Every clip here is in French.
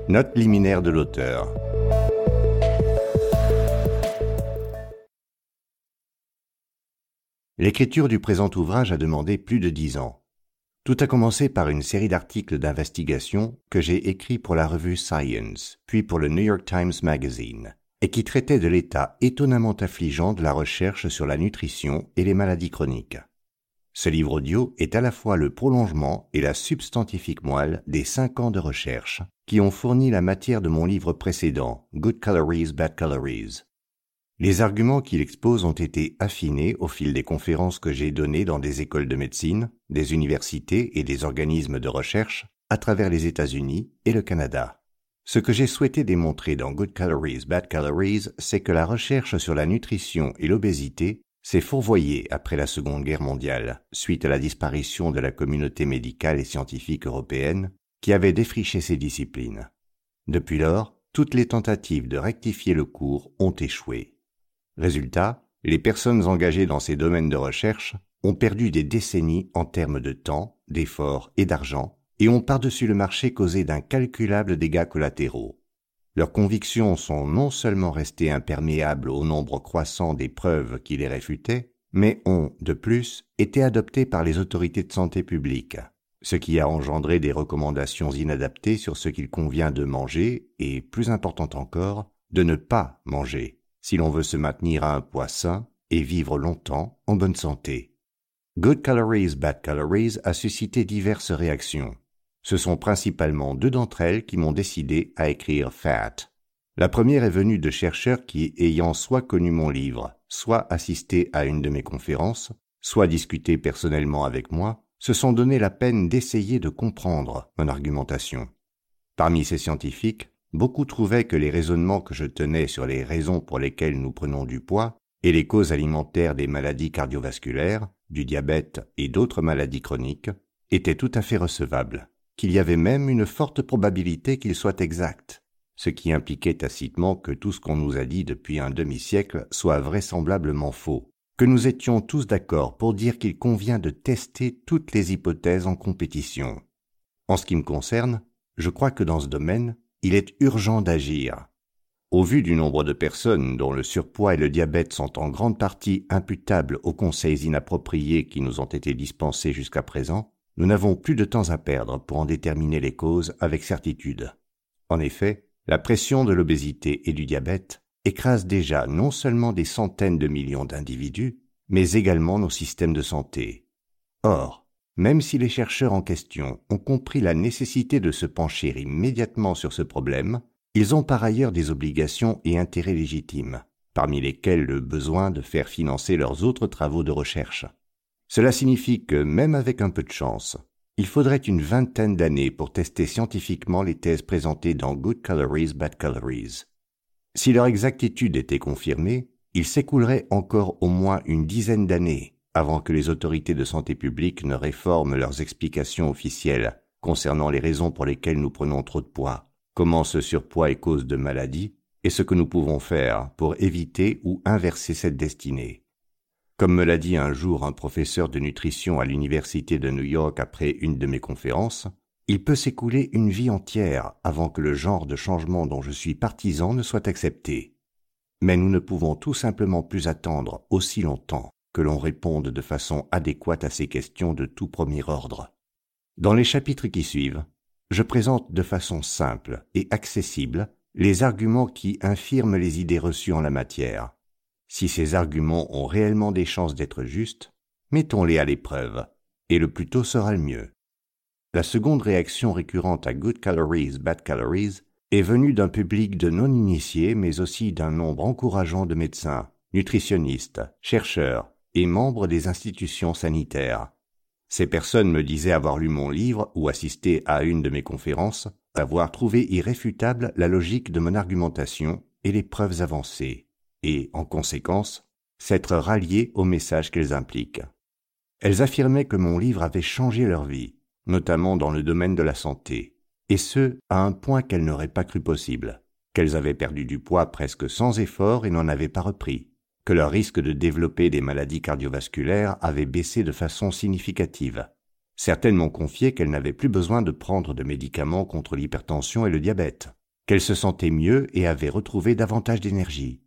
Note liminaire de l'auteur. L'écriture du présent ouvrage a demandé plus de 10 ans. Tout a commencé par une série d'articles d'investigation que j'ai écrits pour la revue Science, puis pour le New York Times Magazine, et qui traitaient de l'état étonnamment affligeant de la recherche sur la nutrition et les maladies chroniques. Ce livre audio est à la fois le prolongement et la substantifique moelle des 5 ans de recherche qui ont fourni la matière de mon livre précédent, Good Calories, Bad Calories. Les arguments qu'il expose ont été affinés au fil des conférences que j'ai données dans des écoles de médecine, des universités et des organismes de recherche à travers les États-Unis et le Canada. Ce que j'ai souhaité démontrer dans Good Calories, Bad Calories, c'est que la recherche sur la nutrition et l'obésité s'est fourvoyée après la Seconde Guerre mondiale, suite à la disparition de la communauté médicale et scientifique européenne qui avait défriché ces disciplines. Depuis lors, toutes les tentatives de rectifier le cours ont échoué. Résultat, les personnes engagées dans ces domaines de recherche ont perdu des décennies en termes de temps, d'efforts et d'argent et ont par-dessus le marché causé d'incalculables dégâts collatéraux. Leurs convictions sont non seulement restées imperméables au nombre croissant des preuves qui les réfutaient, mais ont, de plus, été adoptées par les autorités de santé publique, ce qui a engendré des recommandations inadaptées sur ce qu'il convient de manger et, plus important encore, de ne pas manger, si l'on veut se maintenir à un poids sain et vivre longtemps en bonne santé. Good Calories, Bad Calories a suscité diverses réactions. Ce sont principalement 2 d'entre elles qui m'ont décidé à écrire Fat. La première est venue de chercheurs qui, ayant soit connu mon livre, soit assisté à une de mes conférences, soit discuté personnellement avec moi, se sont donné la peine d'essayer de comprendre mon argumentation. Parmi ces scientifiques, beaucoup trouvaient que les raisonnements que je tenais sur les raisons pour lesquelles nous prenons du poids et les causes alimentaires des maladies cardiovasculaires, du diabète et d'autres maladies chroniques étaient tout à fait recevables, qu'il y avait même une forte probabilité qu'ils soient exacts, ce qui impliquait tacitement que tout ce qu'on nous a dit depuis un demi-siècle soit vraisemblablement faux, que nous étions tous d'accord pour dire qu'il convient de tester toutes les hypothèses en compétition. En ce qui me concerne, je crois que dans ce domaine, il est urgent d'agir. Au vu du nombre de personnes dont le surpoids et le diabète sont en grande partie imputables aux conseils inappropriés qui nous ont été dispensés jusqu'à présent, nous n'avons plus de temps à perdre pour en déterminer les causes avec certitude. En effet, la pression de l'obésité et du diabète écrase déjà non seulement des centaines de millions d'individus, mais également nos systèmes de santé. Or, même si les chercheurs en question ont compris la nécessité de se pencher immédiatement sur ce problème, ils ont par ailleurs des obligations et intérêts légitimes, parmi lesquels le besoin de faire financer leurs autres travaux de recherche. Cela signifie que, même avec un peu de chance, il faudrait une 20aine d'années pour tester scientifiquement les thèses présentées dans Good Calories, Bad Calories. Si leur exactitude était confirmée, il s'écoulerait encore au moins une 10aine d'années avant que les autorités de santé publique ne réforment leurs explications officielles concernant les raisons pour lesquelles nous prenons trop de poids, comment ce surpoids est cause de maladies, et ce que nous pouvons faire pour éviter ou inverser cette destinée. Comme me l'a dit un jour un professeur de nutrition à l'université de New York après une de mes conférences, il peut s'écouler une vie entière avant que le genre de changement dont je suis partisan ne soit accepté. Mais nous ne pouvons tout simplement plus attendre aussi longtemps que l'on réponde de façon adéquate à ces questions de tout premier ordre. Dans les chapitres qui suivent, je présente de façon simple et accessible les arguments qui infirment les idées reçues en la matière. Si ces arguments ont réellement des chances d'être justes, mettons-les à l'épreuve, et le plus tôt sera le mieux. La seconde réaction récurrente à Good Calories, Bad Calories est venue d'un public de non-initiés, mais aussi d'un nombre encourageant de médecins, nutritionnistes, chercheurs et membres des institutions sanitaires. Ces personnes me disaient avoir lu mon livre ou assisté à une de mes conférences, avoir trouvé irréfutable la logique de mon argumentation et les preuves avancées, et, en conséquence, s'être ralliées au message qu'elles impliquent. Elles affirmaient que mon livre avait changé leur vie, notamment dans le domaine de la santé, et ce, à un point qu'elles n'auraient pas cru possible, qu'elles avaient perdu du poids presque sans effort et n'en avaient pas repris, que leur risque de développer des maladies cardiovasculaires avait baissé de façon significative. Certaines m'ont confié qu'elles n'avaient plus besoin de prendre de médicaments contre l'hypertension et le diabète, qu'elles se sentaient mieux et avaient retrouvé davantage d'énergie.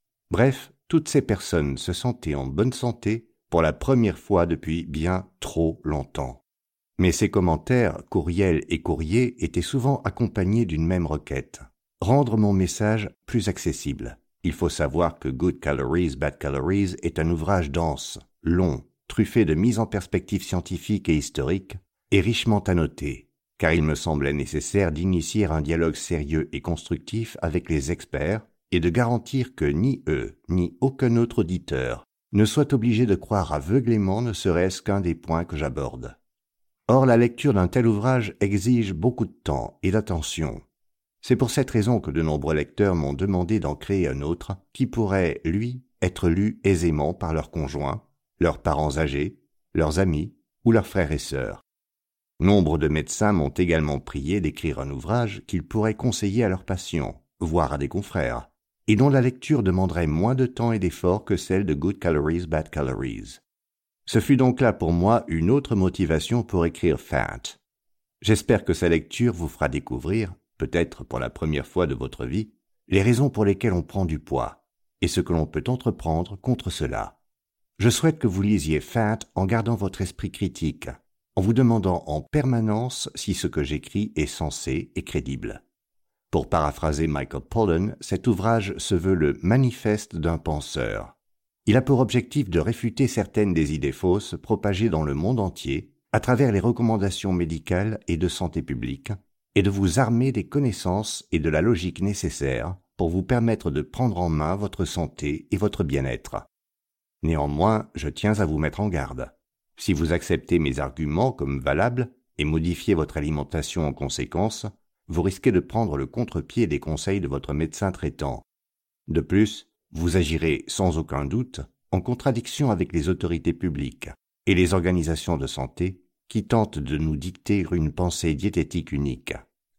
Bref, toutes ces personnes se sentaient en bonne santé pour la première fois depuis bien trop longtemps. Mais ces commentaires, courriels et courriers étaient souvent accompagnés d'une même requête. Rendre mon message plus accessible. Il faut savoir que Good Calories, Bad Calories est un ouvrage dense, long, truffé de mises en perspective scientifiques et historiques, et richement annoté, car il me semblait nécessaire d'initier un dialogue sérieux et constructif avec les experts et de garantir que ni eux, ni aucun autre auditeur ne soit obligé de croire aveuglément ne serait-ce qu'un des points que j'aborde. Or, la lecture d'un tel ouvrage exige beaucoup de temps et d'attention. C'est pour cette raison que de nombreux lecteurs m'ont demandé d'en créer un autre qui pourrait, lui, être lu aisément par leurs conjoints, leurs parents âgés, leurs amis ou leurs frères et sœurs. Nombre de médecins m'ont également prié d'écrire un ouvrage qu'ils pourraient conseiller à leurs patients, voire à des confrères, et dont la lecture demanderait moins de temps et d'efforts que celle de Good Calories, Bad Calories. Ce fut donc là pour moi une autre motivation pour écrire Fat. J'espère que sa lecture vous fera découvrir, peut-être pour la première fois de votre vie, les raisons pour lesquelles on prend du poids, et ce que l'on peut entreprendre contre cela. Je souhaite que vous lisiez Fat en gardant votre esprit critique, en vous demandant en permanence si ce que j'écris est sensé et crédible. Pour paraphraser Michael Pollan, cet ouvrage se veut le manifeste d'un penseur. Il a pour objectif de réfuter certaines des idées fausses propagées dans le monde entier à travers les recommandations médicales et de santé publique, et de vous armer des connaissances et de la logique nécessaires pour vous permettre de prendre en main votre santé et votre bien-être. Néanmoins, je tiens à vous mettre en garde. Si vous acceptez mes arguments comme valables et modifiez votre alimentation en conséquence, vous risquez de prendre le contre-pied des conseils de votre médecin traitant. De plus, vous agirez sans aucun doute en contradiction avec les autorités publiques et les organisations de santé qui tentent de nous dicter une pensée diététique unique.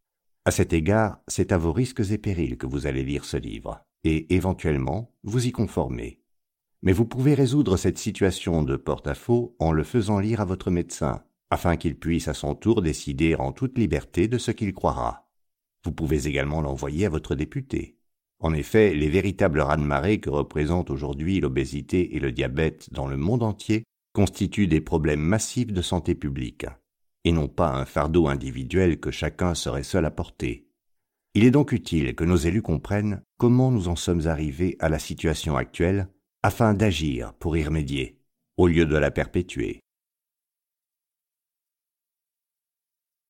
À cet égard, c'est à vos risques et périls que vous allez lire ce livre et, éventuellement, vous y conformer. Mais vous pouvez résoudre cette situation de porte-à-faux en le faisant lire à votre médecin, afin qu'il puisse à son tour décider en toute liberté de ce qu'il croira. Vous pouvez également l'envoyer à votre député. En effet, les véritables raz-de-marée que représentent aujourd'hui l'obésité et le diabète dans le monde entier constituent des problèmes massifs de santé publique, et non pas un fardeau individuel que chacun serait seul à porter. Il est donc utile que nos élus comprennent comment nous en sommes arrivés à la situation actuelle afin d'agir pour y remédier, au lieu de la perpétuer.